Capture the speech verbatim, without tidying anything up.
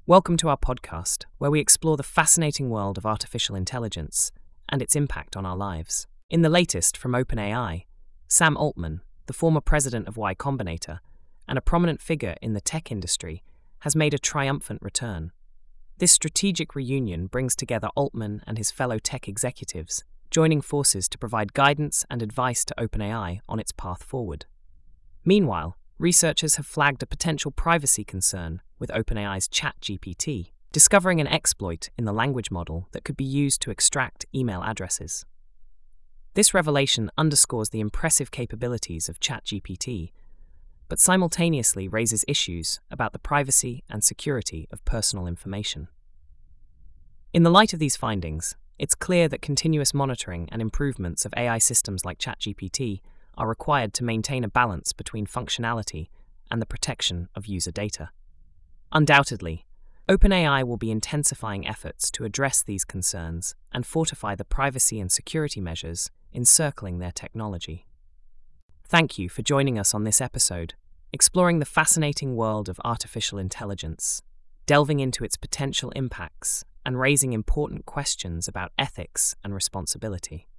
Welcome to our podcast, where we explore the fascinating world of artificial intelligence and its impact on our lives. In the latest from OpenAI, Sam Altman, the former president of Y Combinator and a prominent figure in the tech industry, has made a triumphant return. This strategic reunion brings together Altman and his fellow tech executives, joining forces to provide guidance and advice to OpenAI on its path forward. Meanwhile, researchers have flagged a potential privacy concern with OpenAI's ChatGPT, discovering an exploit in the language model that could be used to extract email addresses. This revelation underscores the impressive capabilities of ChatGPT, but simultaneously raises issues about the privacy and security of personal information. In the light of these findings, it's clear that continuous monitoring and improvements of A I systems like ChatGPT are required to maintain a balance between functionality and the protection of user data. Undoubtedly, OpenAI will be intensifying efforts to address these concerns and fortify the privacy and security measures encircling their technology. Thank you for joining us on this episode, exploring the fascinating world of artificial intelligence, delving into its potential impacts, and raising important questions about ethics and responsibility.